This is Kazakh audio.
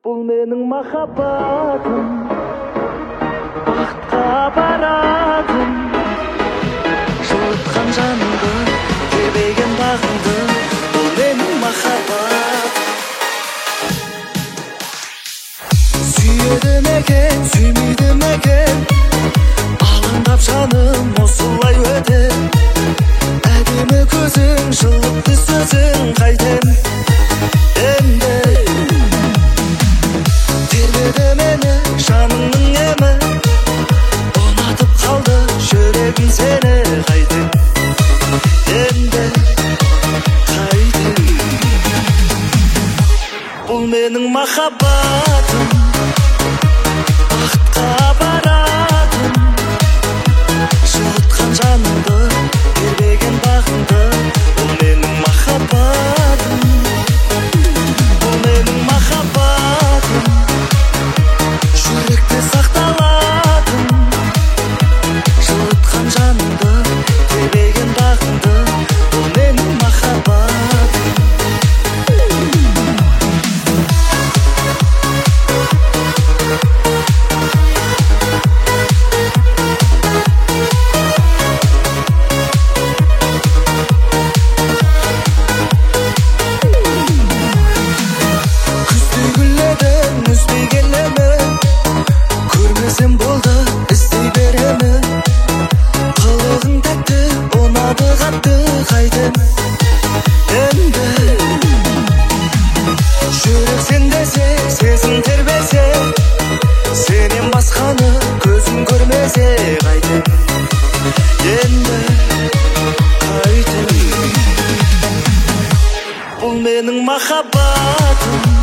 Бұл менің махаббатым, бақытқа апаратын, жылытқан жанымды, тербеген бағымды. Бұл менің махаббат. Сүйеді екен, сүймейді екен, алаңдап жаным осылай өтер. Әдемі көзің, жылытты сөзің, қайтем енді. Тербеді мені жаныңның емі, ұнатып қалды жүрегім сені, қайтем енді, қайтем. Бұл менің махаббатым, бақытқа апаратын, жылытқан жанымды, тербеген бағымды. Бұл менің махаббатым, бұл менің махаббатым, жүректе сақталатын, жылытқан жанымды, тербеген бағымды. Бұл менің махаббатым. Күздей гүлдедің, үзбей келемін, көрмесем болды, іздей беремін. Қылығың тәтті, ұнады қатты, қайтем енді. Жүрек сен десе, сезім тербесе, сенен басқаны көзім көрмесе, қайтем енді, қайтем. Бұл менің махаббатым,